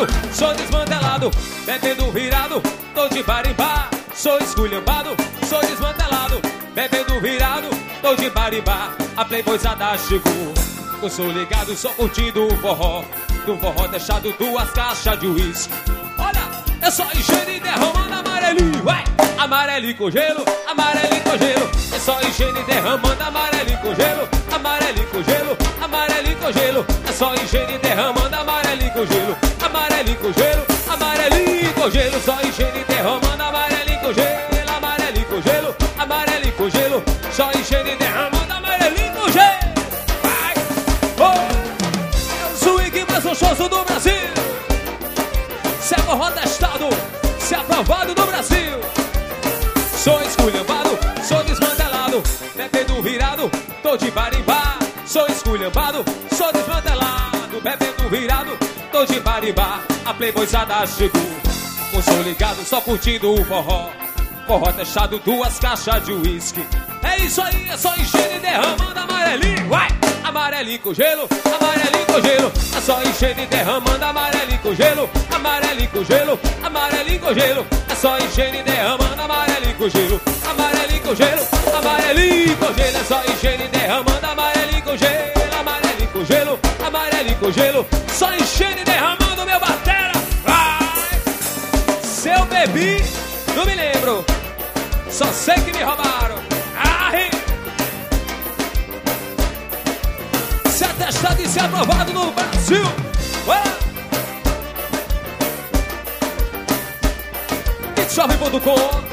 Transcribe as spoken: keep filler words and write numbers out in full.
desmantelado, sou desmantelado. Bebendo virado, tô de bar em bar. Sou esculhambado, sou desmantelado. Bebendo virado, tô de bar em bar. A playboyzada chegou. Eu sou ligado, só curtindo o forró. Do forró deixado duas caixas de uísque. Olha, é só higiene derramando amarelinho, vai! Amarelinho com gelo, amarelinho com gelo. É só higiene derramando amarelinho com gelo. Amarelinho com gelo, amarelinho com gelo. É só higiene derramando amarelinho com gelo. Amarelinho com gelo, amarelinho com gelo. Só higiene derramando amarelinho com gelo. Amarelinho com gelo, amarelinho com gelo. Só higiene derramando amarelinho com gelo. Vai! Oh! É o swing mais gostoso do Brasil. Se é forró testado, se é aprovado no Brasil. Sou esculhambado, sou desmantelado. Bebendo virado, tô de bar em bar. Sou esculhambado, sou desmantelado. Bebendo virado, tô de bar em bar. A playboyzada chegou. Eu sou ligado, só curtindo o forró. Forró testado, duas caixas de uísque. É isso aí, é só higiene derramando amarelinho, vai! Amarelinho com gelo, amarelinho com gelo. É só higiene derramando amarelinho com gelo. Amarelinho com gelo, amarelinho com gelo. É só higiene derramando amarelinho com gelo. Amarelinho com gelo, amarelinho com gelo. É só higiene derramando amarelinho com gelo. Amarelinho com gelo, amarelinho com gelo. Só higiene derramando, meu batera. Vai! Se eu bebi, não me lembro. Só sei que me roubaram. Arre! Se é testado e se é aprovado no Brasil. Ué! Chove ponto com